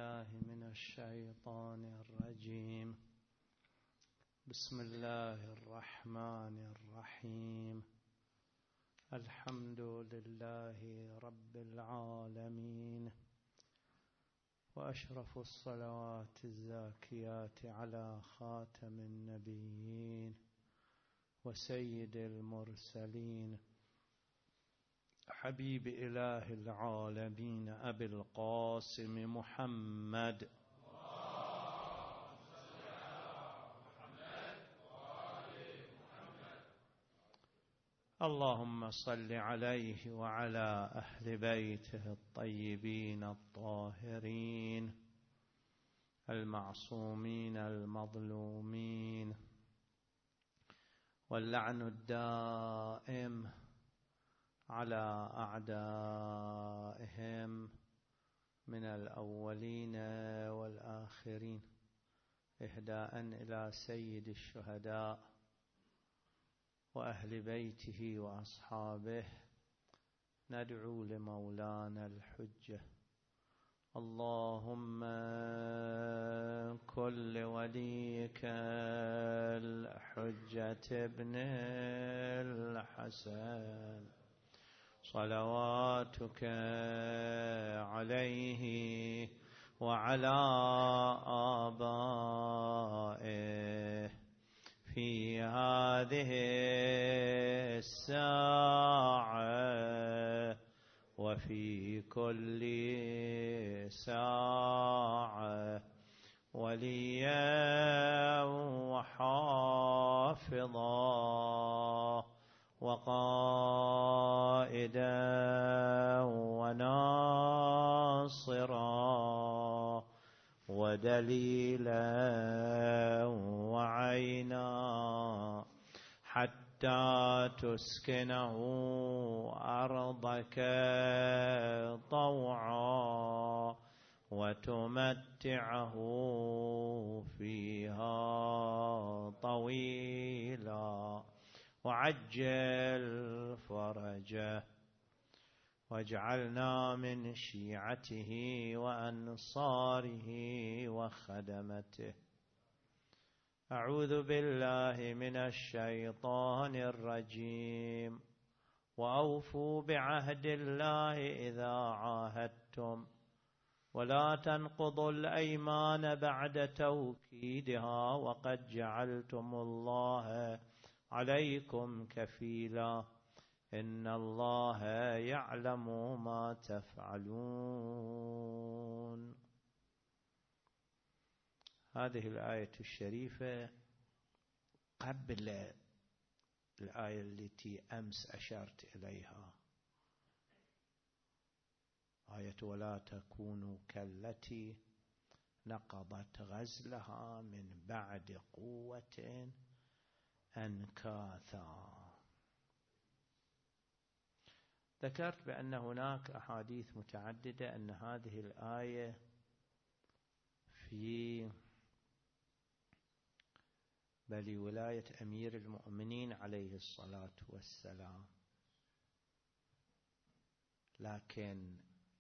بالله من الشيطان الرجيم. بسم الله الرحمن الرحيم. الحمد لله رب العالمين، وأشرف الصلوات الزاكيات على خاتم النبيين وسيد المرسلين حبيب إله العالمين أبي القاسم محمد اللهم صل عليه وعلى أهل بيته الطيبين الطاهرين المعصومين المظلومين، واللعن الدائم على أعدائهم من الأولين والآخرين، إهداء إلى سيد الشهداء وأهل بيته وأصحابه. ندعو لمولانا الحجة. اللهم كن لوليك الحجة ابن الحسن صلواتك عليه وعلى آبائه في هذه الساعة وفي كل ساعة، وليا وحافظا وقائدا وناصرا ودليلا وعينا، حتى تسكنه أرضك طوعا وتمتعه فيها طويلا، وعجل فرجه، واجعلنا من شيعته وأنصاره وخدمته. أعوذ بالله من الشيطان الرجيم. وأوفوا بعهد الله إذا عاهدتم، ولا تنقضوا الأيمان بعد توكيدها، وقد جعلتم الله عليكم كفيلا، إن الله يعلم ما تفعلون. هذه الآية الشريفة قبل الآية التي أمس أشرت إليها، آية ولا تكونوا كالتي نقضت غزلها من بعد قوة أنكاثا. ذكرت بأن هناك أحاديث متعددة أن هذه الآية في بل ولاية أمير المؤمنين عليه الصلاة والسلام، لكن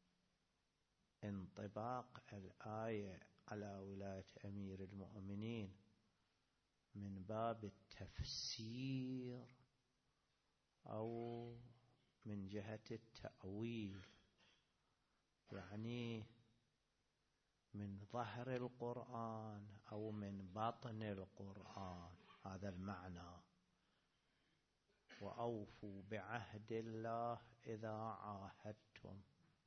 انطباق الآية على ولاية أمير المؤمنين من باب التفسير أو من جهة التأويل، يعني من ظهر القرآن أو من بطن القرآن، هذا المعنى. وأوفوا بعهد الله إذا عاهدتم،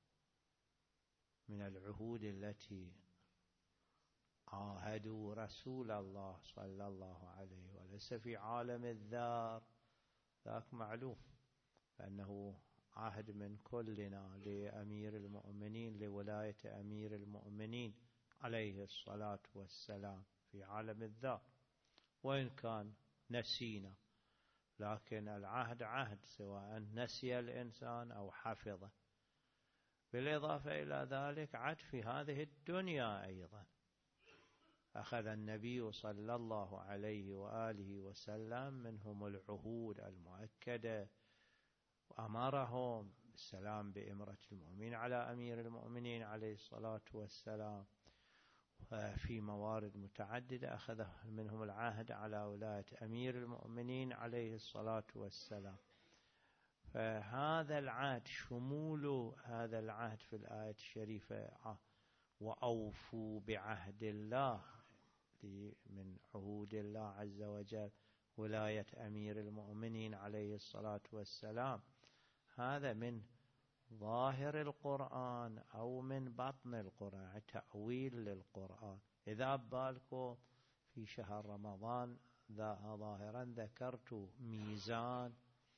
من العهود التي عاهدوا رسول الله صلى الله عليه وسلم في عالم الذار، ذاك معلوم فأنه عهد من كلنا لأمير المؤمنين، لولاية أمير المؤمنين عليه الصلاة والسلام في عالم الذار، وإن كان نسينا، لكن العهد عهد سواء نسي الإنسان أو حفظه. بالإضافة إلى ذلك عهد في هذه الدنيا أيضا، أخذ النبي صلى الله عليه وآله وسلم منهم العهود المؤكدة، وأمرهم بالسلام بإمرة المؤمنين على أمير المؤمنين عليه الصلاة والسلام، في موارد متعددة أخذ منهم العهد على ولاية أمير المؤمنين عليه الصلاة والسلام. فهذا العهد، شمول هذا العهد في الآية الشريفة وأوفوا بعهد الله، من عهود الله عز وجل ولاية أمير المؤمنين عليه الصلاة والسلام، هذا من ظاهر القرآن أو من بطن القرآن، تأويل للقرآن. إذا بالكم في شهر رمضان ظاهرا ذكرت ميزان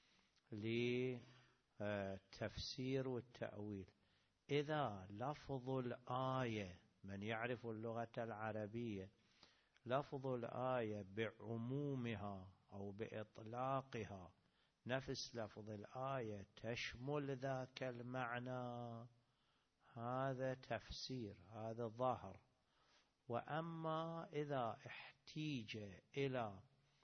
للتفسير والتأويل. إذا لفظ الآية، من يعرف اللغة العربية، لفظ الآية بعمومها أو بإطلاقها نفس لفظ الآية تشمل ذاك المعنى، هذا تفسير، هذا ظاهر. وأما إذا احتيج إلى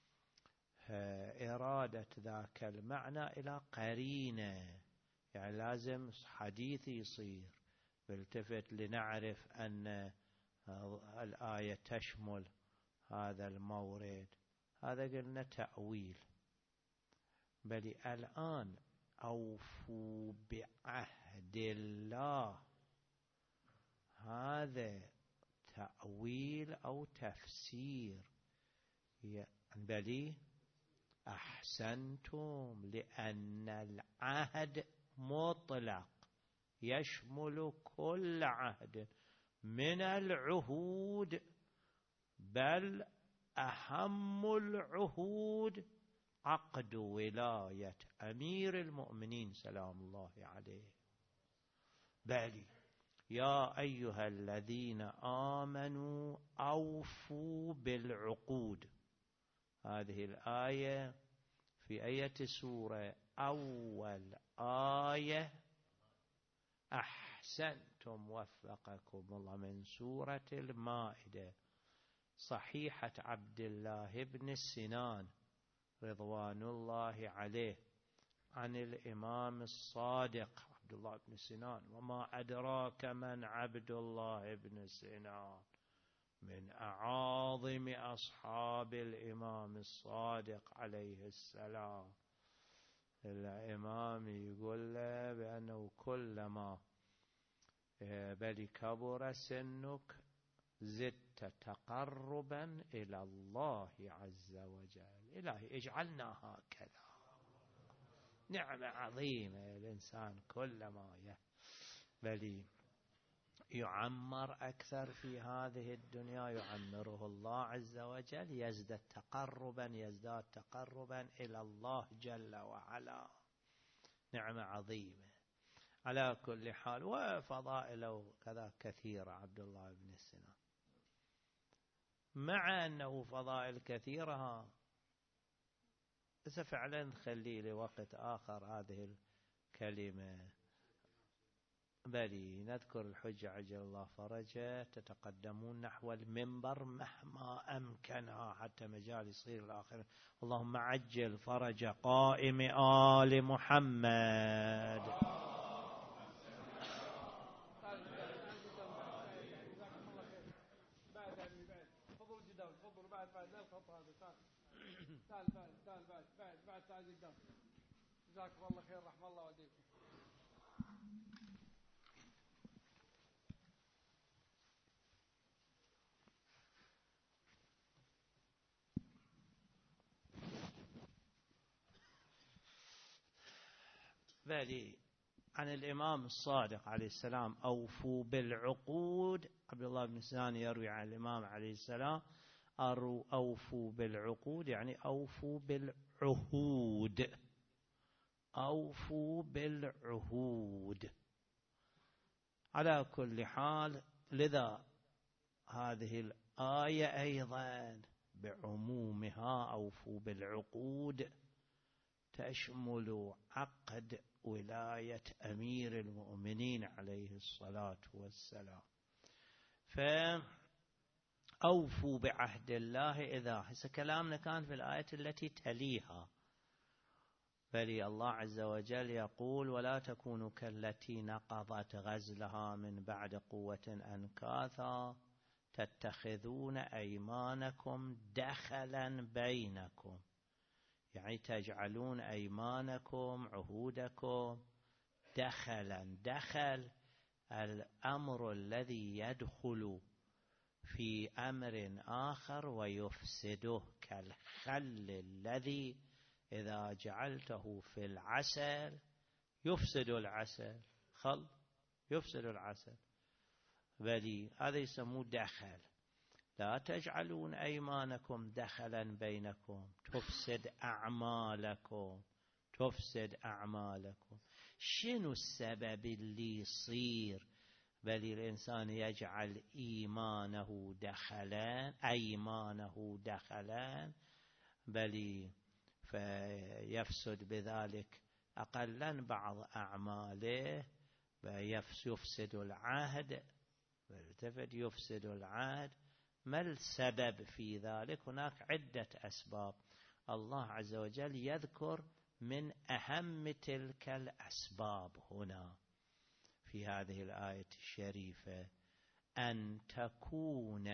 إرادة ذاك المعنى إلى قرينة، يعني لازم حديث يصير بالتفت لنعرف أن الآية تشمل هذا المورد، هذا قلنا تأويل. بل الآن أوفوا بعهد الله، هذا تأويل أو تفسير. بل أحسنتم، لأن العهد مطلق يشمل كل عهد من العهود، بل أهم العهود عقد ولاية أمير المؤمنين سلام الله عليه. بل يا أيها الذين آمنوا أوفوا بالعقود، هذه الآية في آية سورة، أول آية أحسنتم وفقكم الله، من سورة المائدة، صحيحة عبد الله بن سنان رضوان الله عليه عن الإمام الصادق عبد الله بن سنان. وما أدراك من عبد الله بن سنان، من أعاظم أصحاب الإمام الصادق عليه السلام. الإمام يقول له بأنه كلما بل كبر سنك زدت تقربا إلى الله عز وجل. إلهي اجعلنا هكذا. نعمة عظيمة الإنسان كلما بل يعمر أكثر في هذه الدنيا يعمره الله عز وجل، يزداد تقربا إلى الله جل وعلا. نعمة عظيمة على كل حال. وفضائله كذا كثيرة عبد الله بن سنان، مع أنه فضائل كثيرة، بس فعلا نخلي لوقت آخر هذه الكلمة. بل نذكر الحجة عجل الله فرجه، تتقدمون نحو المنبر مهما أمكنها حتى مجال يصير الآخر. اللهم عجل فرج قائم آل محمد. تعال قدام. جزاكم الله خير، رحم الله والديكم. بل عن الإمام الصادق عليه السلام أوفوا بالعقود. عبد الله بن سنان يروي عن الإمام عليه السلام أوفوا بالعقود، يعني أوفوا بالعهود، أوفوا بالعهود. على كل حال، لذا هذه الآية أيضا بعمومها أوفوا بالعقود تشمل عقد ولاية أمير المؤمنين عليه الصلاة والسلام. فأوفوا بعهد الله. إذا هسه كلامنا كان في الآية التي تليها، بل الله عز وجل يقول ولا تكونوا كالتي نقضت غزلها من بعد قوة أنكاثا تتخذون أيمانكم دخلا بينكم، يعني تجعلون أيمانكم عهودكم دخلا. دخل الأمر الذي يدخل في أمر آخر ويفسده، كالخل الذي إذا جعلته في العسل يفسد العسل، خل يفسد العسل، بل هذا يسموه دخل. لا تجعلون أيمانكم دخلا بينكم تفسد أعمالكم، تفسد أعمالكم. شنو السبب اللي يصير بل الإنسان يجعل أيمانه دخلا بل فيفسد بذلك أقلا بعض أعماله، يفسد العهد، يفسد العهد. ما السبب في ذلك؟ هناك عدة أسباب. الله عز وجل يذكر من أهم تلك الأسباب هنا في هذه الآية الشريفة: أن تكون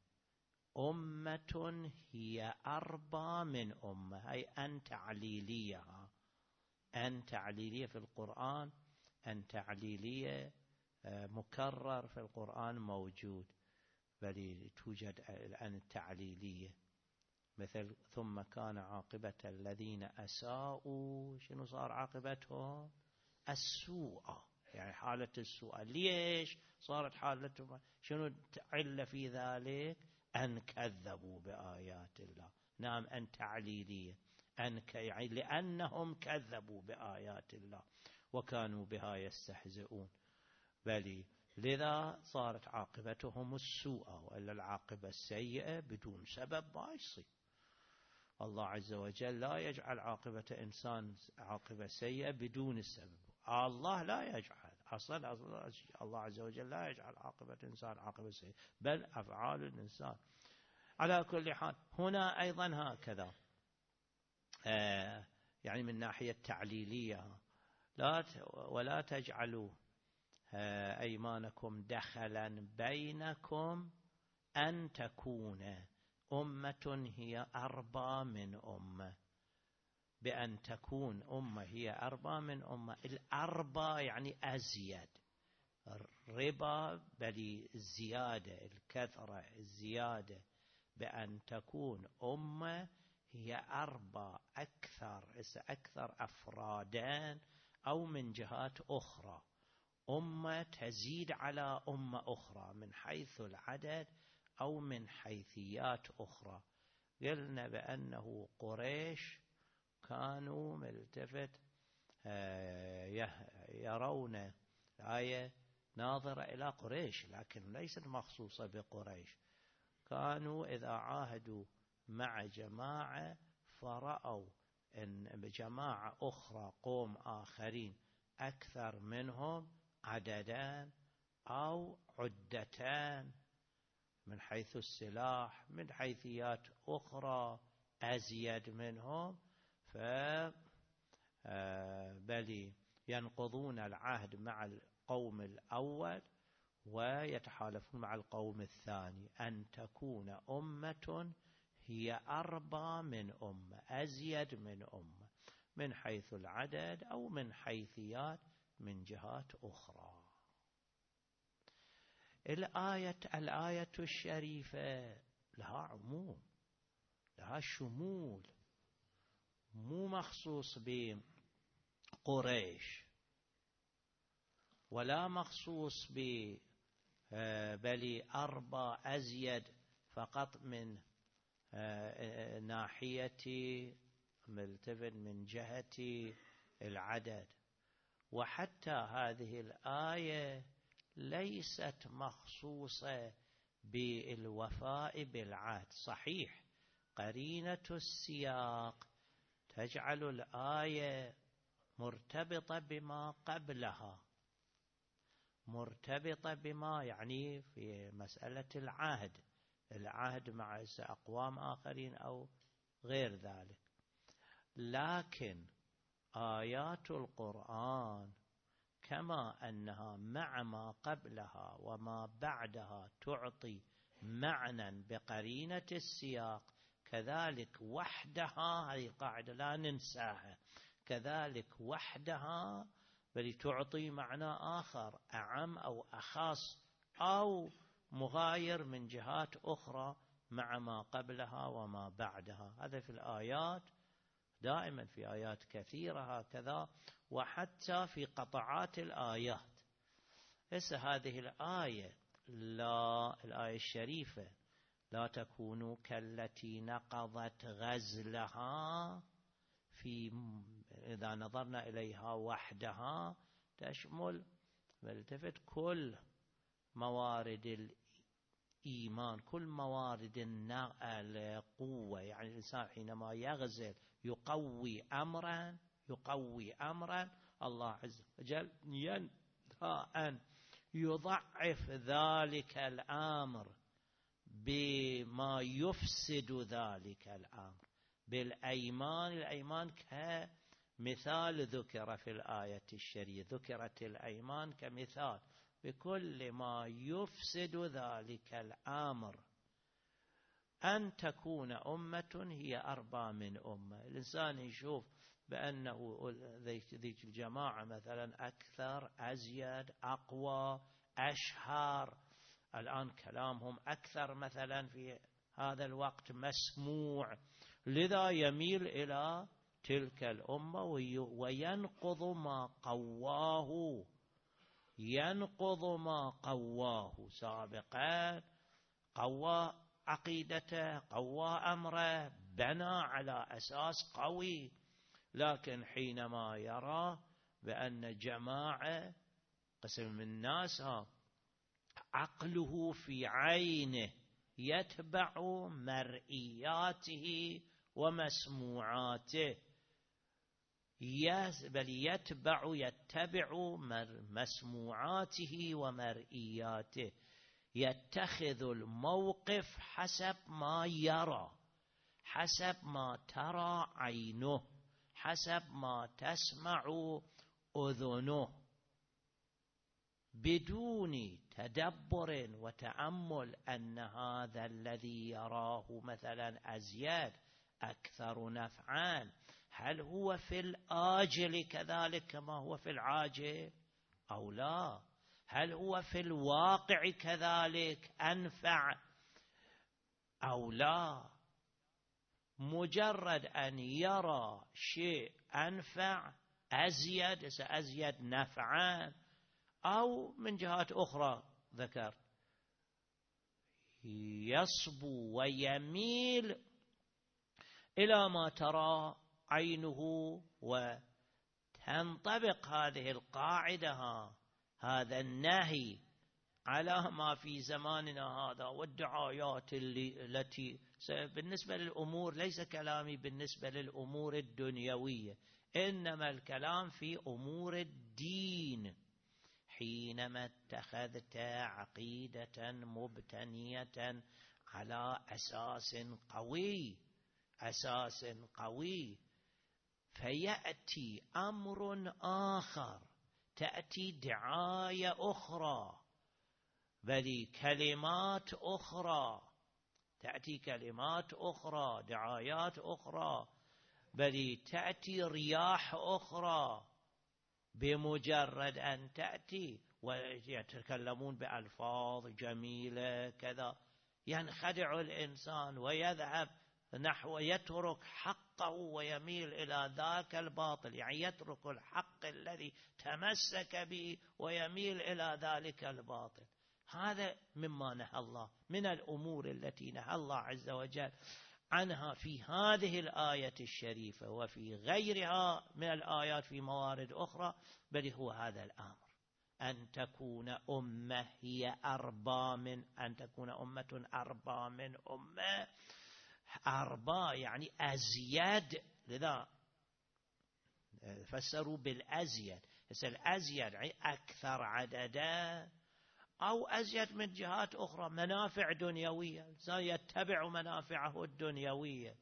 أمة هي أربى من أمة، هي أن تعليلية. أن تعليلية في القرآن، أن تعليلية مكرر في القرآن موجود، بل توجد الآن التعليلية، مثل ثم كان عاقبة الذين أساءوا، شنو صار عاقبتهم؟ السوء، يعني حالة السوء. ليش صارت حالتهم؟ شنو علة في ذلك؟ أن كذبوا بآيات الله. نعم، أن تعليلية، يعني لأنهم كذبوا بآيات الله وكانوا بها يستهزئون، بل لذا صارت عاقبتهم السوء، وإلا العاقبة السيئة بدون سبب ما يصير. الله عز وجل لا يجعل عاقبة إنسان عاقبة سيئة بدون سبب، الله لا يجعل أصلا الله عز وجل لا يجعل عاقبة إنسان عاقبة سيئة، بل أفعال الإنسان. على كل حال هنا أيضا هكذا، يعني من ناحية تعليلية، ولا تجعلوا أيمانكم دخلا بينكم أن تكون أمة هي أربى من أمة، بأن تكون أمة هي أربى من أمة. الأربى يعني أزيد، ربا بل الزيادة، الكثرة، الزيادة، بأن تكون أمة هي أربى، أكثر أفرادان، أو من جهات أخرى أمة تزيد على أمة أخرى من حيث العدد أو من حيثيات أخرى. قلنا بأنه قريش كانوا ملتفت يرون الآية ناظرة إلى قريش، لكن ليست مخصوصة بقريش. كانوا إذا عاهدوا مع جماعة فرأوا أن جماعة أخرى، قوم آخرين أكثر منهم عددان أو عدتان من حيث السلاح، من حيثيات أخرى أزيد منهم، بل ينقضون العهد مع القوم الأول ويتحالفون مع القوم الثاني. أن تكون أمة هي أربى من أمة، أزيد من أمة، من حيث العدد أو من حيثيات من جهات أخرى. الآية الشريفة لها عموم، لها شمول، مو مخصوص بقريش ولا مخصوص بل أربى أزيد فقط من ناحية ملتفت من جهة العدد. وحتى هذه الآية ليست مخصوصة بالوفاء بالعهد. صحيح قرينة السياق تجعل الآية مرتبطة بما قبلها، مرتبطة بما يعني في مسألة العهد مع أقوام آخرين أو غير ذلك. لكن آيات القرآن كما أنها مع ما قبلها وما بعدها تعطي معنى بقرينة السياق كذلك وحدها، هذه قاعدة لا ننساها، كذلك وحدها بل تعطي معنى آخر أعم أو أخص أو مغاير من جهات أخرى مع ما قبلها وما بعدها. هذا في الآيات دائما، في آيات كثيرة هكذا، وحتى في قطعات الآيات. هذه الآية الآية الشريفة لا تكونوا كالتي نقضت غزلها، إذا نظرنا إليها وحدها تشمل والتفت كل موارد الإيمان، كل موارد القوة. يعني الإنسان حينما يغزل يقوي أمرا الله عز وجل ينهى أن يضعف ذلك الأمر بما يفسد ذلك الأمر بالأيمان. الأيمان كمثال ذكر في الآية الشريفة، ذكرت الأيمان كمثال بكل ما يفسد ذلك الأمر. أن تكون أمة هي أربى من أمة. الإنسان يشوف بأنه ذيك الجماعة مثلا أكثر، أزيد، أقوى، أشهر، الآن كلامهم أكثر مثلا في هذا الوقت مسموع، لذا يميل إلى تلك الأمة وينقض ما قواه، ينقض ما قواه سابقا، قوى عقيدته، قوى أمره، بنى على أساس قوي. لكن حينما يرى بأن جماعة قسم من الناس عقله في عينه يتبع مرئياته ومسموعاته، بل يتبع مسموعاته ومرئياته، يتخذ الموقف حسب ما يرى، حسب ما ترى عينه، حسب ما تسمع أذنه، بدون تدبر وتأمل أن هذا الذي يراه مثلا أزيد أكثر نفعا، هل هو في الآجل كذلك كما هو في العاجل أو لا؟ هل هو في الواقع كذلك أنفع أو لا؟ مجرد أن يرى شيء أنفع أزيد نفعا، أو من جهات أخرى ذكر يصبو ويميل إلى ما ترى عينه، وتنطبق هذه القاعدة، هذا النهي على ما في زماننا هذا والدعايات التي بالنسبة للأمور، ليس كلامي بالنسبة للأمور الدنيوية، إنما الكلام في أمور الدين. حينما اتخذت عقيدة مبتنية على أساس قوي، فيأتي أمر آخر، تأتي دعاية أخرى، بل كلمات أخرى، تأتي كلمات أخرى، دعايات أخرى، بل تأتي رياح أخرى، بمجرد أن تأتي ويتكلمون بألفاظ جميلة كذا، ينخدع الإنسان ويذهب نحو يترك حقه ويميل إلى ذاك الباطل، يعني يترك الحق الذي تمسك به ويميل إلى ذلك الباطل. هذا مما نهى الله، من الأمور التي نهى الله عز وجل عنها في هذه الآية الشريفة وفي غيرها من الآيات في موارد أخرى، بل هو هذا الأمر، أن تكون أمة هي أربى من أن تكون أمة أربى من أمة. أربى يعني أزيد، لذا فسروا بالأزيد. الأزيد يعني أكثر عددا، أو أزيد من جهات أخرى، منافع دنيوية، يتبع منافعه الدنيوية،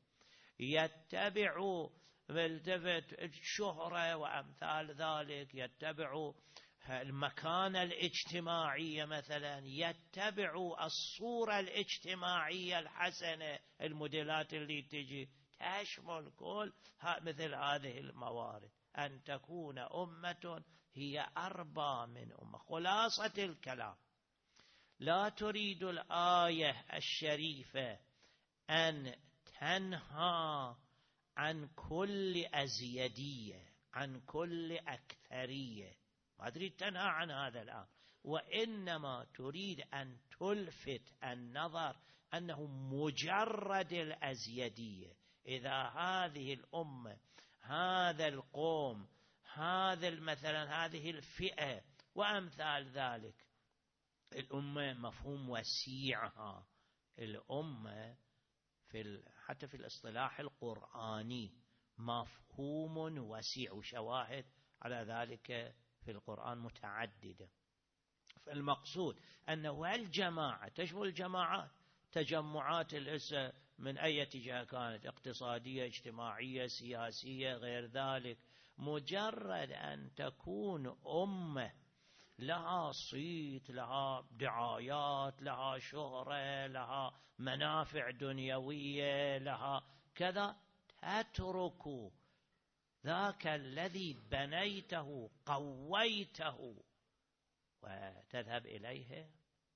يتبع الشهرة وأمثال ذلك، يتبع المكانة الاجتماعية مثلا يتبع الصورة الاجتماعية الحسنة، الموديلات اللي تجي تشمل كل مثل هذه الموارد، أن تكون أمة هي أربى من أمة. خلاصة الكلام، لا تريد الآية الشريفة أن تنهى عن كل أزيدية، عن كل أكثرية، ما تريد تنهى عن هذا الأمر، وإنما تريد أن تلفت النظر أنه مجرد الأزيدية، إذا هذه الأمة، هذا القوم، هذا مثلا هذه الفئة وأمثال ذلك، الأمة مفهوم وسيعها، الأمة حتى في الاصطلاح القرآني مفهوم وسيع، وشواهد على ذلك في القرآن متعددة. فالمقصود أنه الجماعة تشمل الجماعات، تجمعات الأسر من أي جهة كانت، اقتصادية، اجتماعية، سياسية، غير ذلك، مجرد أن تكون أمة لها صيت، لها دعايات، لها شهرة، لها منافع دنيوية، لها كذا، تترك ذاك الذي بنيته قويته وتذهب إليه،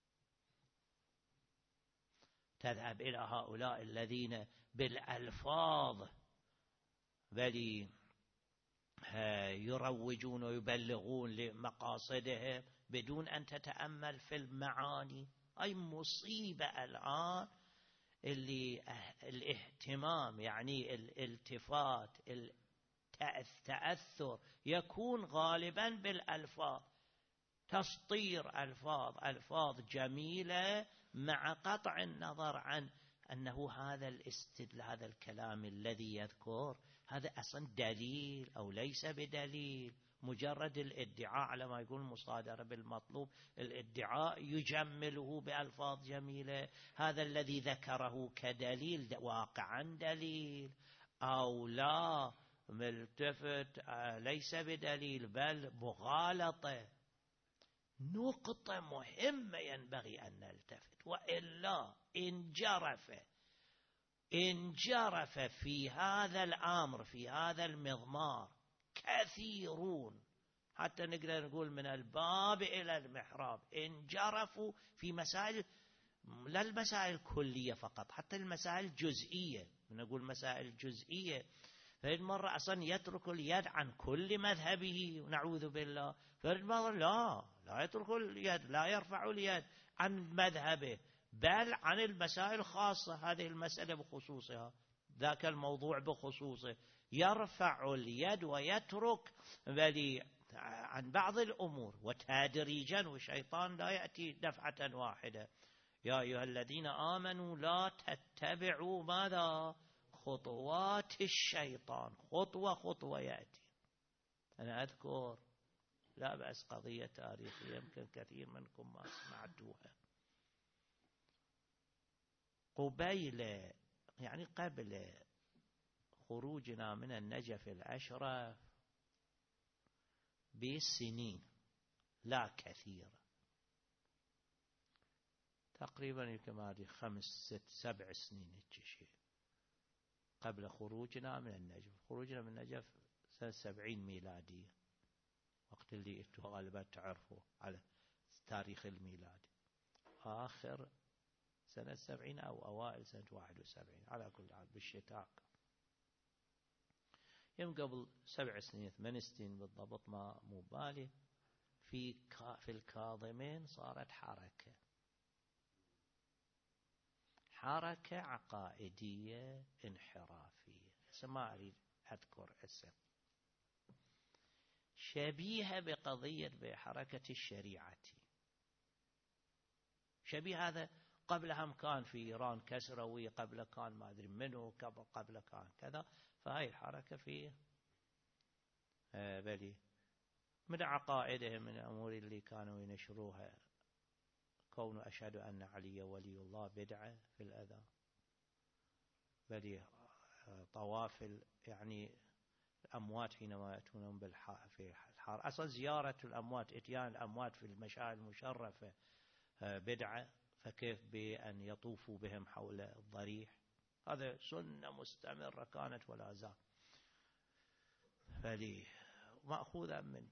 تذهب إلى هؤلاء الذين بالألفاظ بل يروجون ويبلغون لمقاصدهم بدون أن تتأمل في المعاني. أي مصيبة الآن اللي الاهتمام، يعني الالتفات، التأثر يكون غالبا بالألفاظ، تسطير ألفاظ جميلة مع قطع النظر عن أنه هذا الكلام الذي يذكر هذا أصلا دليل أو ليس بدليل، مجرد الادعاء على ما يقول مصادرة بالمطلوب، الادعاء يجمله بألفاظ جميلة، هذا الذي ذكره كدليل واقعا دليل أو لا ملتفت ليس بدليل بل مغالطة. نقطة مهمة ينبغي أن نلتفت، وإلا انجرف في هذا الأمر، في هذا المضمار كثيرون، حتى نقدر نقول من الباب إلى المحراب، انجرفوا في مسائل، لا المسائل الكلية فقط، حتى المسائل الجزئية، نقول مسائل جزئية، فهذه مرة أصلا يترك اليد عن كل مذهبه ونعوذ بالله، فهذه مرة لا يترك اليد، لا يرفع اليد عن مذهبه، بل عن المسائل الخاصة، هذه المسألة بخصوصها، ذاك الموضوع بخصوصه، يرفع اليد ويترك بل عن بعض الأمور وتدريجا، والشيطان لا يأتي دفعة واحدة. يا أيها الذين آمنوا لا تتبعوا ماذا؟ خطوات الشيطان، خطوة خطوة يأتي. أنا أذكر، لا بأس، قضية تاريخية يمكن كثير منكم ما سمعتوها، قبل خروجنا من النجف الأشرف بسنين لا كثير، تقريبا يمكن هذه 5 6 7 سنين شيء، قبل خروجنا من النجف. خروجنا من النجف سنة 70 ميلادية، وقت اللي انتوا غالبا تعرفوا على تاريخ الميلاد، آخر سنة 70 أو أوائل سنة 71 على كل حال بالشتاء، يوم قبل 7 سنين 8 سنين بالضبط، ما مو بالي، في الكاظمين صارت حركة عقائدية انحرافية، ما أريد أذكر اسم، شبيهة بقضية بحركة الشريعة، شبيه هذا. قبلها كان في إيران كسروي، قبل كان ما أدري منه، قبل كان كذا، فهاي الحركة في بلي من عقائدهم، من الأمور اللي كانوا ينشروها، كون أشهد أن علي ولي الله بدعة في الأذان، بل طواف يعني الأموات حينما يأتونهم في الحرام. أصلا زيارة الأموات، إتيان الأموات في المشاعر المشرفة بدعة، فكيف بأن يطوفوا بهم حول الضريح؟ هذا سنة مستمرة كانت ولا زال. فلي مأخوذا من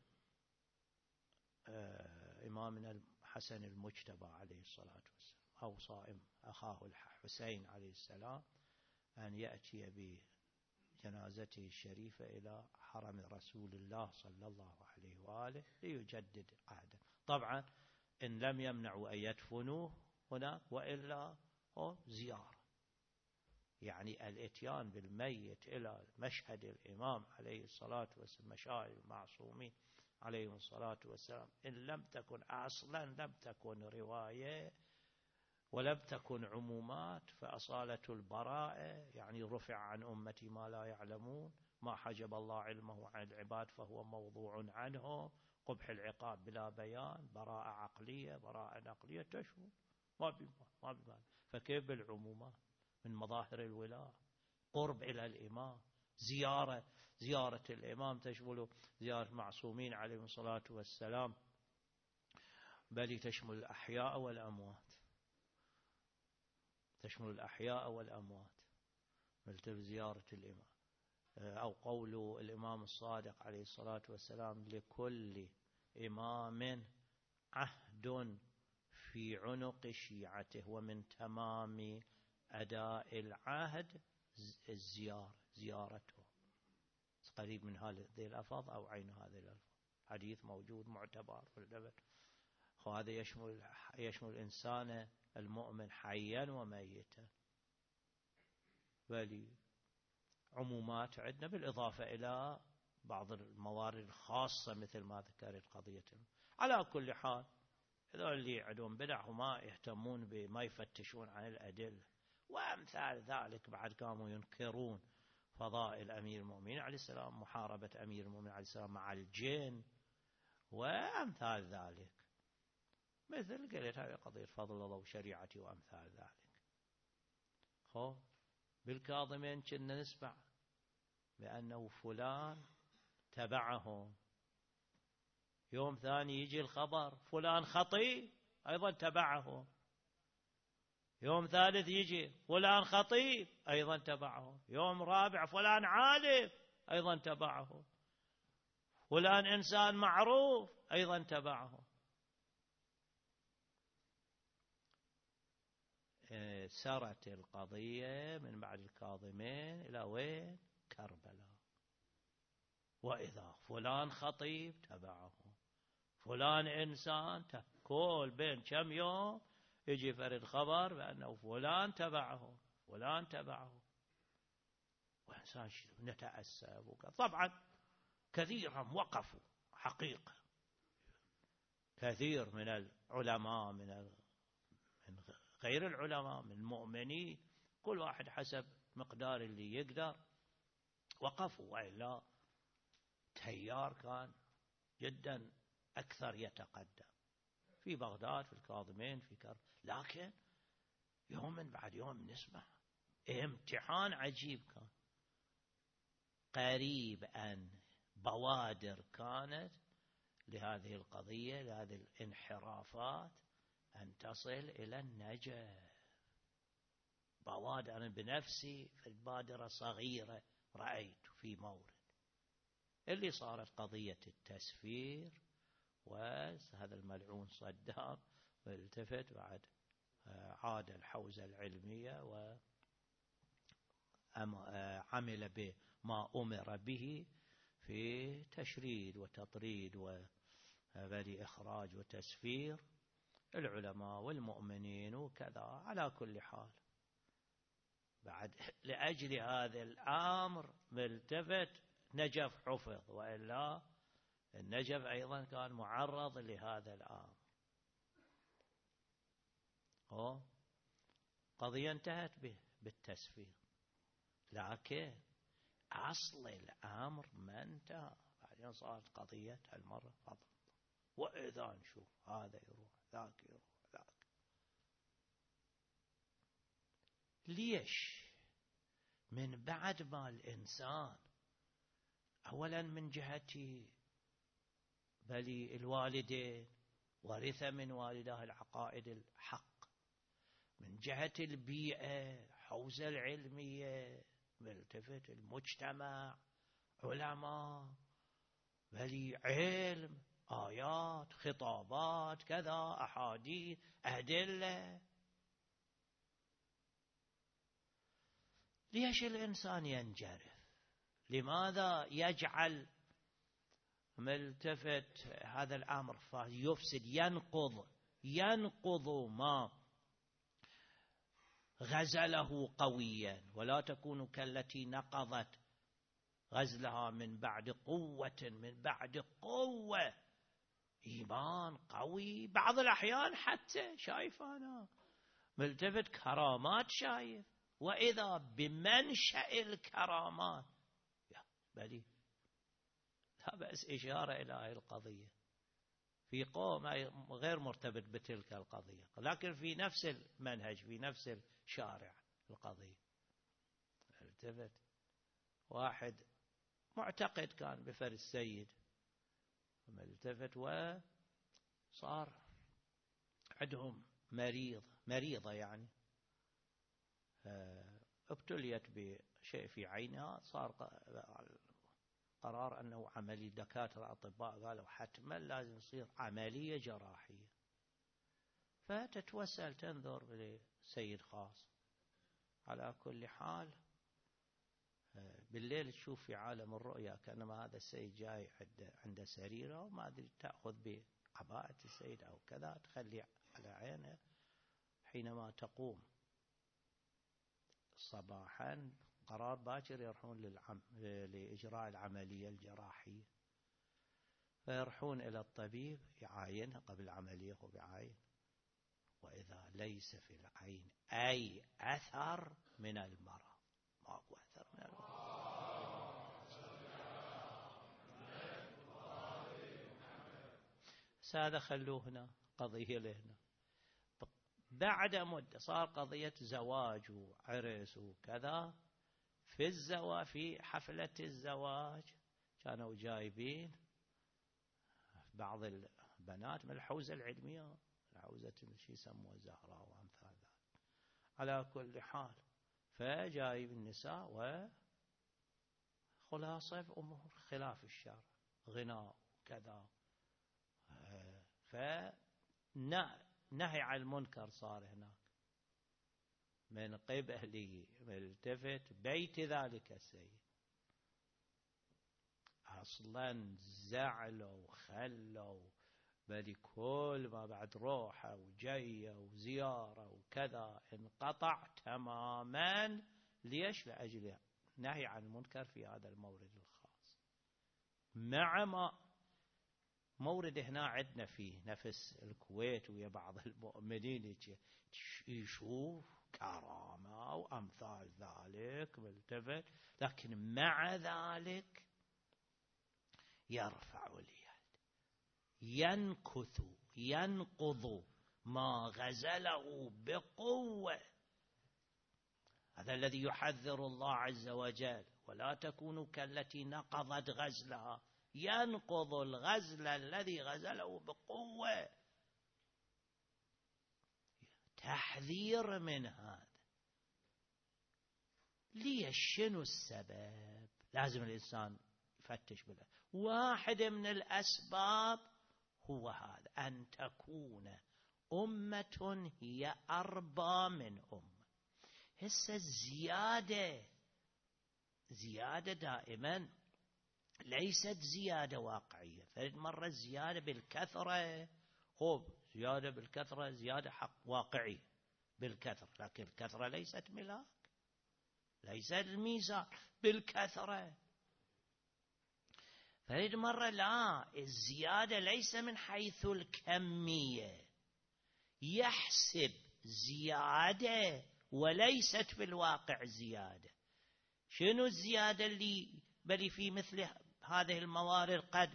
إمامنا الحسن المجتبى عليه الصلاة والسلام، أوصى أخاه الحسين عليه السلام أن يأتي بجنازته الشريفة إلى حرم رسول الله صلى الله عليه وآله ليجدد عهده. طبعا إن لم يمنعوا أن يدفنوه هناك، وإلا هو زيارة، يعني الاتيان بالميت إلى مشهد الإمام عليه الصلاة والسلام، مشاهد المعصومين عليهم الصلاة والسلام، إن لم تكن أصلا لم تكن رواية ولم تكن عمومات، فأصالة البراءة يعني رفع عن أمتي ما لا يعلمون، ما حجب الله علمه عن العباد فهو موضوع عنه، قبح العقاب بلا بيان، براءة عقلية براءة نقلية تشمل ما بمال. فكيف بالعمومات من مظاهر الولاء؟ قرب إلى الإمام، زيارة الإمام تشمل زيارة معصومين عليهم الصلاة والسلام، بل تشمل الأحياء والأموات، تشمل الأحياء والأموات مثل زيارة الإمام. أو قول الإمام الصادق عليه الصلاة والسلام: لكل إمام عهد في عنق شيعته، ومن تمام أداء العهد زيارته. قريب من هذه الألفاظ أو عين هذه الألفاظ، حديث موجود معتبر في الدبر. وهذا يشمل الإنسان المؤمن حيا وميتا. بل عمومات عندنا بالإضافة إلى بعض الموارد الخاصة مثل ما ذكرت قضية. على كل حال هذول اللي عندهم بدع وما يهتمون بما يفتشون عن الأدلة وأمثال ذلك، بعد كانوا ينكرون فضائل أمير المؤمنين عليه السلام، محاربة أمير المؤمنين عليه السلام مع الجن وأمثال ذلك، مثل قلت هذه قضية فضل الله وشريعتي وأمثال ذلك. بالكاظمين كنا نسمع بأنه فلان تبعهم، يوم ثاني يجي الخبر فلان خطيب أيضا تبعهم، يوم ثالث يجي فلان خطيب أيضا تبعهم، يوم رابع فلان عالم أيضا تبعهم، فلان إنسان معروف أيضا تبعهم. سرت القضية من بعد الكاظمين إلى وين؟ كربلاء. وإذا فلان خطيب تبعه، فلان إنسان كل بين كم يوم يجي فرد خبر بأنه فلان تبعه فلان تبعه، وإنسان نتأسف. طبعا كثيرا وقفوا حقيقة، كثير من العلماء من غير العلماء من المؤمنين، كل واحد حسب مقدار اللي يقدر وقفوا، وإلا تيار كان جدا أكثر يتقدم في بغداد في الكاظمين في لكن يوم بعد يوم نسمع امتحان عجيب كان. قريب أن بوادر كانت لهذه القضية، لهذه الانحرافات، أن تصل إلى النجف. بوادر أنا بنفسي في البادرة صغيرة رأيت في مورد اللي صارت قضية التسفير، وهذا الملعون صدام والتفت بعد عاد الحوزة العلمية وعمل بما أمر به في تشريد وتطريد وإخراج وتسفير العلماء والمؤمنين وكذا. على كل حال بعد لأجل هذا الأمر ملتفت نجف حفظ، وإلا النجف أيضا كان معرض لهذا الأمر. قضية انتهت بالتسفير، لكن أصل الأمر ما انتهى. بعدين صارت قضية المرة فضل، وإذا نشوف هذا يروح ذاك يروح ذاك. ليش؟ من بعد ما الإنسان أولا من جهة بل الوالدين ورث من والداه العقائد الحق، من جهة البيئة حوزة العلمية، ملتفت المجتمع علماء، بل علم، آيات، خطابات، كذا، أحاديث، أدلة. ليش الإنسان ينجرف؟ لماذا يجعل ملتفت هذا الأمر فيفسد، ينقض ما غزله قويا؟ ولا تكون كالتي نقضت غزلها من بعد قوة، إيمان قوي. بعض الأحيان حتى شايف أنا ملتفت كرامات شايف، وإذا بمنشأ الكرامات بلي لا بأس إشارة إلى هذه القضية في قوم غير مرتبط بتلك القضية، لكن في نفس المنهج، في نفس الشارع القضية. التفت واحد معتقد كان بفر السيد، التفت وصار عندهم مريضة يعني ابتليت بشيء في عينها، صار قرار أنه عملي، دكاترة أطباء قالوا حتما لازم يصير عملية جراحية، فتتوسل تنظر لسيد خاص. على كل حال بالليل تشوف في عالم الرؤيا كأنما هذا السيد جاي عند سريره، وما أدري تأخذ بعباءة السيد أو كذا، تخلي على عينه. حينما تقوم صباحا قرار باكر يروحون لإجراء العملية الجراحية، فيروحون إلى الطبيب يعاينها قبل العملية، وبيعاين، وإذا ليس في العين أي أثر من المرض، ماكو أثر من المرض. هذا خلوه هنا، قضية لهنا. بعد مدة صار قضية زواج وعرس وكذا، في حفلة الزواج كانوا جايبين بعض البنات من الحوزة العلمية، الحوزة شي يسموها زهراء وأمثال ذلك. على كل حال فجايب النساء وخلاصة أمور خلاف الشرع، غناء وكذا، فنهي عن المنكر صار هناك من قبل ملتفت بيت ذلك السيد. أصلا زعلوا وخلوا، بل كل ما بعد روحه وجيه وزيارة وكذا انقطع تماما. ليش؟ لأجل نهي عن المنكر في هذا المورد الخاص. مع ما مورد هنا عندنا فيه نفس الكويت ويا بعض المؤمنين يشوف كرامة وأمثال ذلك ملتفت، لكن مع ذلك يرفع اليد، ينقض ما غزله بقوة. هذا الذي يحذر الله عز وجل: ولا تكونوا كالتي نقضت غزلها. ينقض الغزل الذي غزله بقوة، تحذير من هذا. ليش؟ شنو السبب؟ لازم الإنسان يفتش بله. واحد من الأسباب هو هذا، أن تكون أمة هي أربى من أمة. هسه الزيادة دائما ليست زيادة واقعية، فرد مرة زيادة بالكثرة، زيادة بالكثرة زيادة حق واقعي بالكثرة، لكن الكثرة ليست ملاك، ليست الميزان بالكثرة. فرد مرة لا، الزيادة ليس من حيث الكمية، يحسب زيادة وليست في الواقع زيادة. شنو الزيادة اللي بل في مثل هذه الموارد قد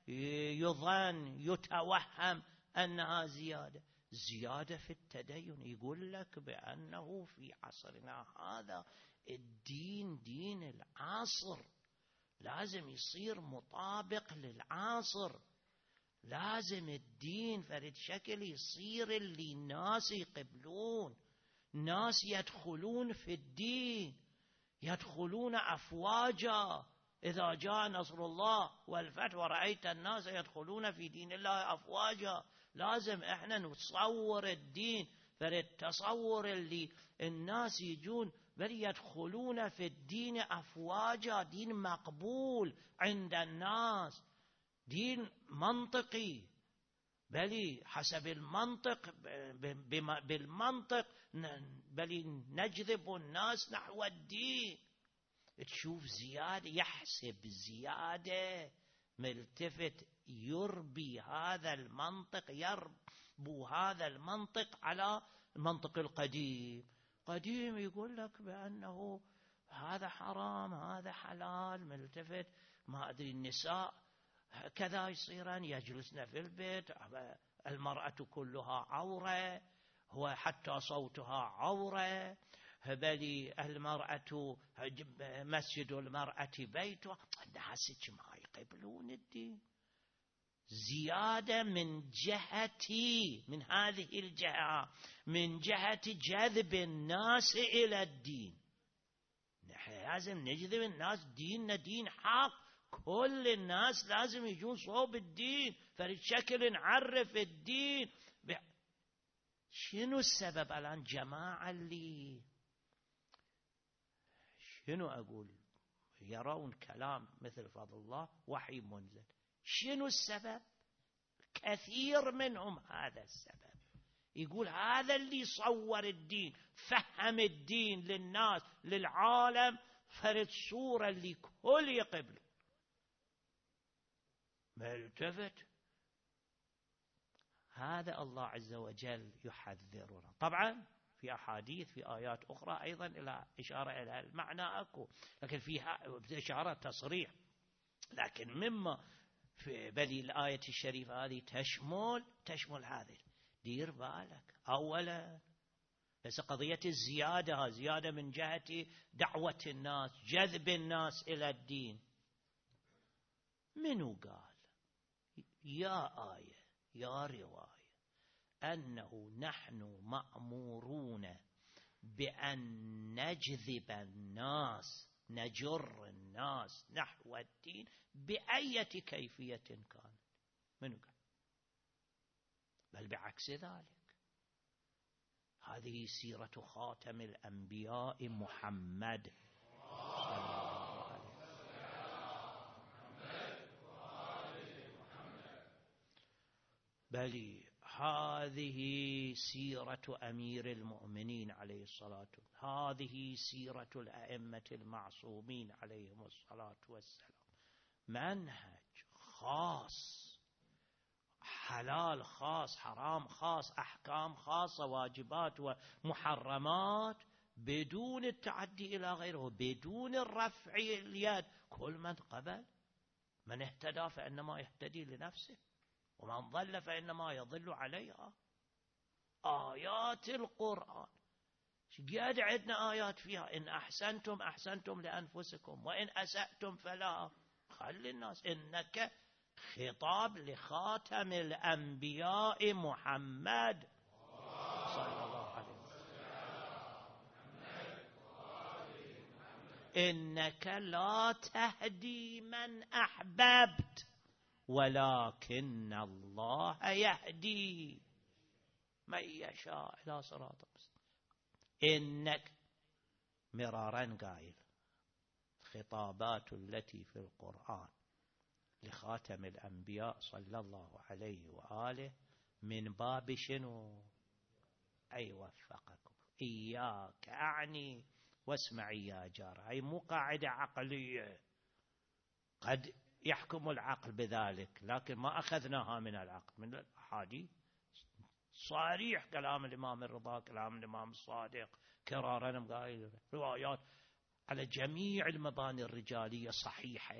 يتوهم أنها زيادة في التدين؟ يقول لك بأنه في عصرنا هذا الدين دين العصر، لازم يصير مطابق للعصر، لازم الدين فرد شكل يصير اللي الناس يقبلون، ناس يدخلون في الدين، يدخلون أفواجا. إذا جاء نصر الله والفتح ورأيت الناس يدخلون في دين الله أفواجا. لازم احنا نتصور الدين فرد تصور اللي الناس يجون بل يدخلون في الدين أفواجا، دين مقبول عند الناس، دين منطقي، بل حسب المنطق، بالمنطق بل نجذب الناس نحو الدين. تشوف زيادة، يحسب زيادة، ملتفت يربي هذا المنطق، يربو هذا المنطق على المنطق القديم. قديم يقول لك بأنه هذا حرام هذا حلال، ملتفت ما أدري النساء كذا يصيران يجلسن في البيت، المرأة كلها عورة، هو حتى صوتها عورة، بل المرأة مسجد المرأة بيتها. الناس ما يقبلون الدين. زيادة من جهتي، من هذه الجهة، من جهة جذب الناس إلى الدين. نحن لازم نجذب الناس، ديننا دين حق، كل الناس لازم يجون صوب الدين، فرد شكل نعرف الدين. شنو السبب الآن جماعة اللي شنو أقول يرون كلام مثل فضل الله وحي منزل؟ شنو السبب؟ كثير منهم هذا السبب. يقول هذا اللي صور الدين، فهم الدين للناس للعالم، فرد صورة اللي كل يقبل ملتفت. هذا الله عز وجل يحذرنا. طبعا في أحاديث في آيات أخرى أيضا إلى إشارة إلى المعنى أكو، لكن فيها إشارة تصريح. لكن مما في بدي الآية الشريفة هذه تشمل هذه. دير بالك أولا بس قضية الزيادة، زيادة من جهة دعوة الناس، جذب الناس إلى الدين. منو قال يا آية يا رواية أنه نحن مأمورون بأن نجذب الناس، نجر الناس نحو الدين بأية كيفية كانت؟ منو قال؟ بل بعكس ذلك، هذه سيرة خاتم الأنبياء محمد صلى الله عليه وسلم. بل هذه سيرة أمير المؤمنين عليه الصلاة والسلام، هذه سيرة الأئمة المعصومين عليهم الصلاة والسلام. منهج خاص، حلال خاص، حرام خاص، أحكام خاصة، واجبات ومحرمات، بدون التعدي إلى غيره، بدون الرفع اليد. كل من قبل، من اهتدى فإنما يهتدي لنفسه، ومن ضل فإنما يضل عليها. آيات القرآن قد عندنا آيات فيها إن أحسنتم أحسنتم لأنفسكم وإن أسأتم فلا. خلي الناس، إنك خطاب لخاتم الأنبياء محمد صلى الله عليه وسلم. إنك لا تهدي من أحببت ولكن الله يهدي من يشاء إلى صراط مستقيم. إنك مرارا قائل الخطابات التي في القرآن لخاتم الأنبياء صلى الله عليه وآله من باب شنو؟ أي وفقكم. إياك أعني واسمعي يا جار. هي مو قاعدة عقلية، قد يحكم العقل بذلك لكن ما أخذناها من العقل، من الأحاديث. صريح كلام الإمام الرضا، كلام الإمام الصادق، كرارا قائل روايات على جميع المباني الرجالية صحيحة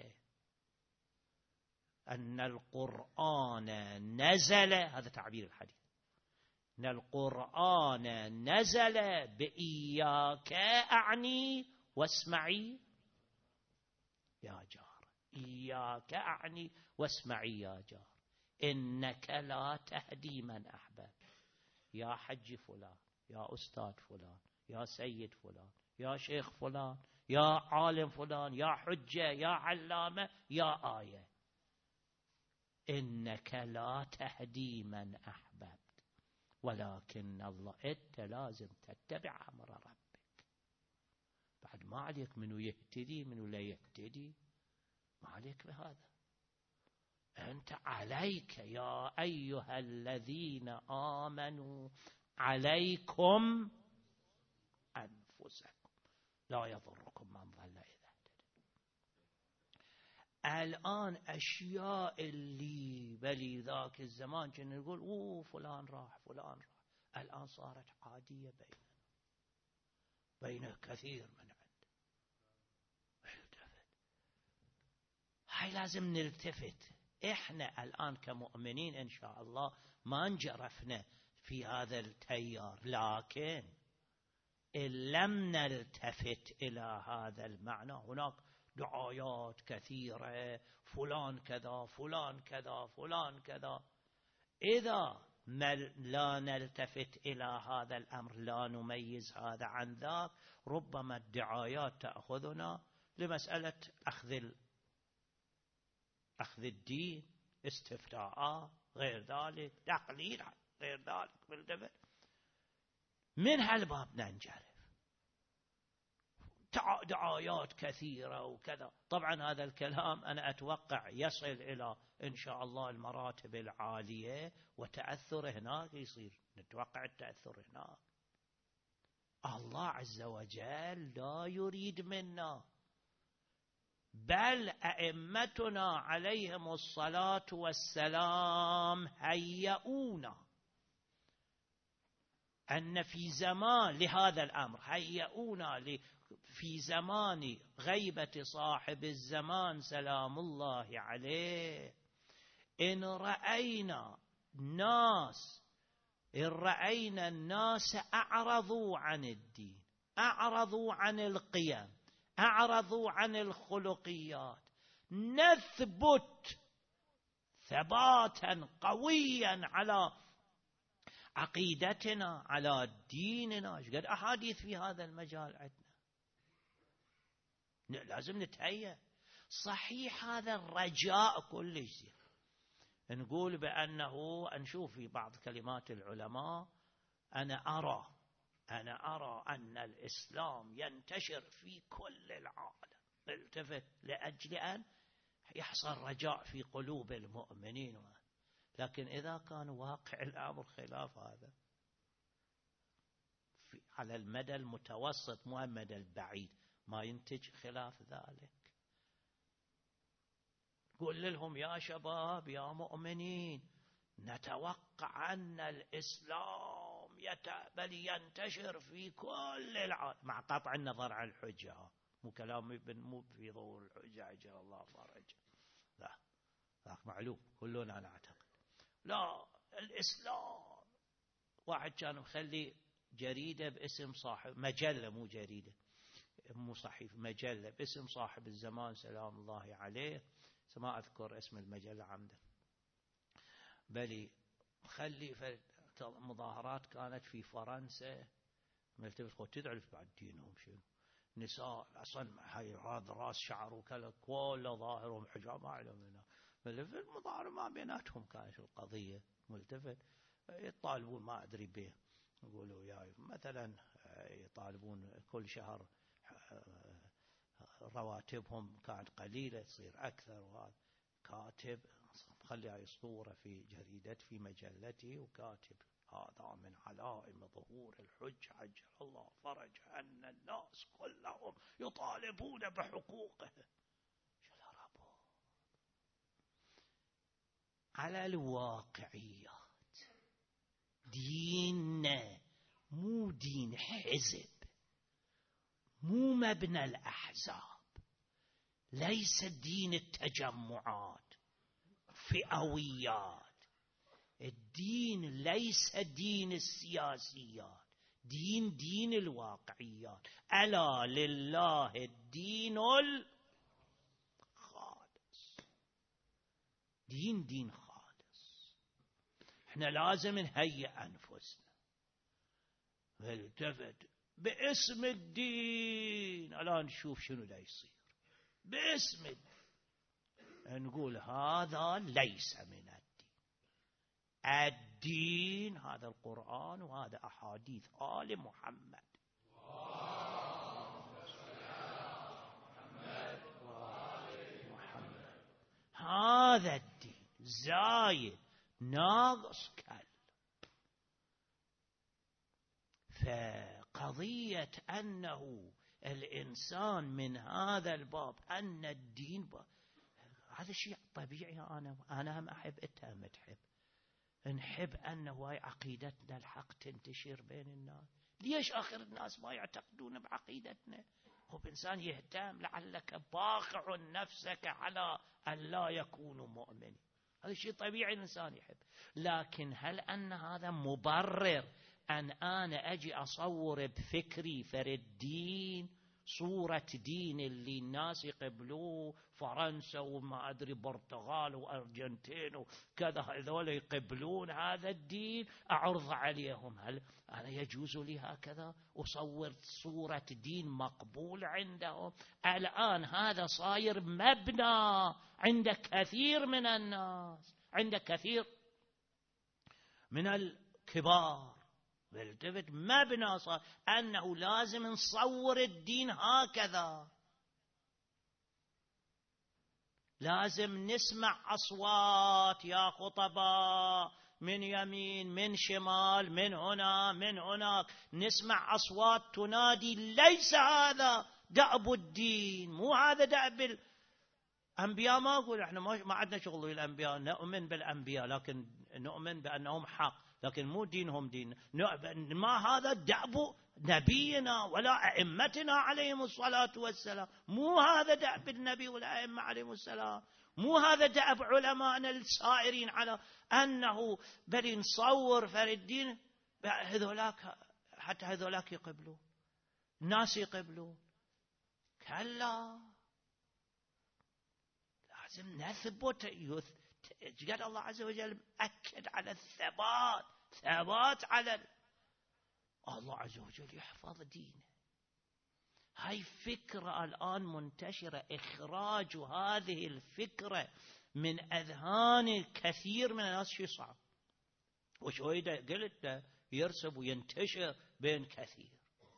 أن القرآن نزل، هذا تعبير الحديث، أن القرآن نزل بإياك أعني واسمعي يا جار. إياك أعني واسمعي يا جار، إنك لا تهدي من أحببت. يا حج فلان، يا أستاذ فلان، يا سيد فلان، يا شيخ فلان، يا عالم فلان، يا حجة، يا علامة، يا آية، إنك لا تهدي من أحببت ولكن الله. أنت لازم تتبع أمر ربك. بعد ما عليك منو يهتدي منو لا يهتدي، ما عليك بهذا. أنت عليك يا أيها الذين آمنوا عليكم أنفسكم لا يضركم من ضل إذا اهتدى. الآن أشياء اللي بلي ذاك الزمان كنا نقول أوه فلان راح فلان راح، الآن صارت عادية بين كثير من عنده. هاي لازم نلتفت. إحنا الآن كمؤمنين إن شاء الله ما انجرفنا في هذا التيار، لكن إن لم نلتفت إلى هذا المعنى هناك دعايات كثيرة، فلان كذا فلان كذا فلان كذا. إذا لا نلتفت إلى هذا الأمر، لا نميز هذا عن ذاك، ربما الدعايات تأخذنا لمسألة أخذ الدين، استفتاء، غير ذلك، تقليد، غير ذلك بالدبر. من هالباب ننجرف، دعايات كثيرة وكذا. طبعا هذا الكلام أنا أتوقع يصل إلى إن شاء الله المراتب العالية، وتأثر هناك يصير، نتوقع التأثر هناك. الله عز وجل لا يريد منا، بل أئمتنا عليهم الصلاة والسلام هيئونا أن في زمان لهذا الأمر، هيئونا في زمان غيبة صاحب الزمان سلام الله عليه. إن رأينا الناس أعرضوا عن الدين، أعرضوا عن القيم، أعرضوا عن الخلقيات، نثبت ثباتا قويا على عقيدتنا، على ديننا. ايش قد أحاديث في هذا المجال عندنا، لازم نتهيأ. صحيح هذا الرجاء كل شيء، نقول بأنه، نشوف في بعض كلمات العلماء، أنا أرى أن الإسلام ينتشر في كل العالم، التفت لأجل أن يحصل رجاء في قلوب المؤمنين. لكن إذا كان واقع الأمر خلاف هذا على المدى المتوسط مو المدى البعيد، ما ينتج خلاف ذلك. قل لهم يا شباب يا مؤمنين، نتوقع أن الإسلام بل ينتشر في كل العالم، مع قطع النظر عن الحجة. مو كلام مو في ظهور الحجة عجل الله فرجه، لا ذاك معلوم كلنا نعتقد. لا، الإسلام. واحد كان مخلي جريدة باسم صاحب، مجلة مو جريدة مو صحيفة، مجلة باسم صاحب الزمان سلام الله عليه، ما أذكر اسم المجلة عمدا، بل خلي مظاهرات كانت في فرنسا، ملتبس تدعي بعد دينهم شنو، نساء أصلا هذا راس شعر وكذا، كل ظاهرهم حجاب، ما علمنا. في المظاهرة ما بيناتهم كانت القضية ملتفت، يطالبون ما أدري به، يقولوا يا مثلا يطالبون كل شهر رواتبهم كانت قليلة تصير أكثر، وهذا كاتب خلي هاي الصورة في جريدة في مجلتي، وكاتب هذا من علائم ظهور الحج عجل الله فرج أن الناس كلهم يطالبون بحقوقه. على الواقعيات، ديننا مو دين حزب، مو مبنى الأحزاب، ليس دين التجمعات فئويات. الدين ليس دين السياسيات، دين الواقعيات. ألا لله الدين الخالص، دين خالص. احنا لازم نهيئ أنفسنا. فالتفت باسم الدين، الآن نشوف شنو دا يصير باسم الدين. نقول هذا ليس من الدين هذا القرآن وهذا أحاديث آل محمد. هذا الدين زايد ناقص كل. فقضية أنه الإنسان من هذا الباب أن الدين هذا شيء طبيعي. أنا هم أحب، أنت هم تحب، نحب أنه هاي عقيدتنا الحق تنتشر بين الناس. ليش آخر الناس ما يعتقدون بعقيدتنا؟ هو إنسان يهتم، لعلك باخع نفسك على أن لا يكونوا مؤمنين. هذا شيء طبيعي الإنسان يحب. لكن هل أن هذا مبرر أن أنا أجي أصور بفكري فرد دين، صورة دين اللي الناس يقبلوه، فرنسا وما أدري برتغال وأرجنتين وكذا، هذول يقبلون هذا الدين، أعرض عليهم؟ هل أنا يجوز لي هكذا أصور صورة دين مقبول عندهم؟ الآن هذا صاير مبنى عند كثير من الناس، عند كثير من الكبار. بالتفت مبنى صار أنه لازم نصور الدين هكذا، لازم نسمع أصوات يا خطباء من يمين من شمال من هنا من هناك، نسمع أصوات تنادي ليس هذا دأب الدين، مو هذا دأب الأنبياء. ما أقول إحنا ما عندنا شغل بالأنبياء، نؤمن بالأنبياء لكن نؤمن بأنهم حق، لكن مو دينهم دين. ما هذا دأب نبينا ولا أئمتنا عليهم الصلاة والسلام، مو هذا دأب النبي والأئمة عليهم السلام، مو هذا دأب علماءنا السائرين على أنه بل نصور فالدين هذولاك، حتى هذولاك يقبلون، الناس يقبلون. كلا، لازم نثبت. قال الله عز وجل أكد على الثبات، ثبات على الله عز وجل يحفظ دينه. هاي فكرة الآن منتشرة، إخراج هذه الفكرة من أذهان كثير من الناس شيء صعب، وشوية قلت يرسب وينتشر بين كثير.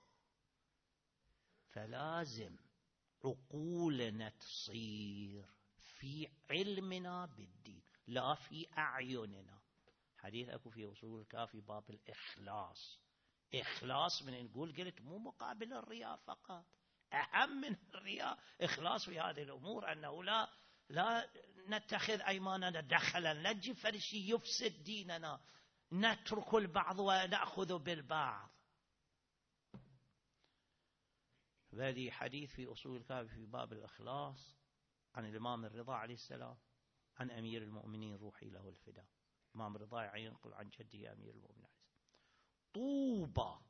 فلازم عقولنا تصير في علمنا بالدين لا في أعيننا. حديث أكو في أصول الكافي باب الإخلاص. إخلاص من نقول قلت مو مقابل الرياء فقط، أهم من الرياء إخلاص في هذه الأمور، أنه لا نتخذ أيماننا دخلا، نجي فرشي يفسد ديننا، نترك البعض ونأخذ بالبعض. هذه حديث في أصول الكافي في باب الإخلاص عن الإمام الرضا عليه السلام عن أمير المؤمنين روحي له الفداء. الإمام الرضا ينقل عن جده أمير المؤمنين عليه السلام: طوبى،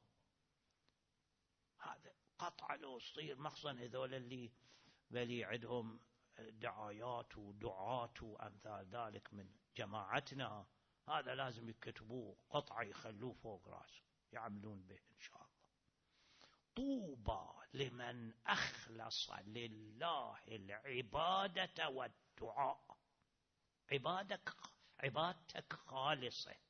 هذا قطع له صير مخصن هذول اللي بلي عندهم دعايات ودعاة وأمثال ذلك من جماعتنا، هذا لازم يكتبوه قطعة يخلوه فوق راسه يعملون به إن شاء الله. طوبى لمن أخلص لله العبادة والدعاء. عبادتك خالصة،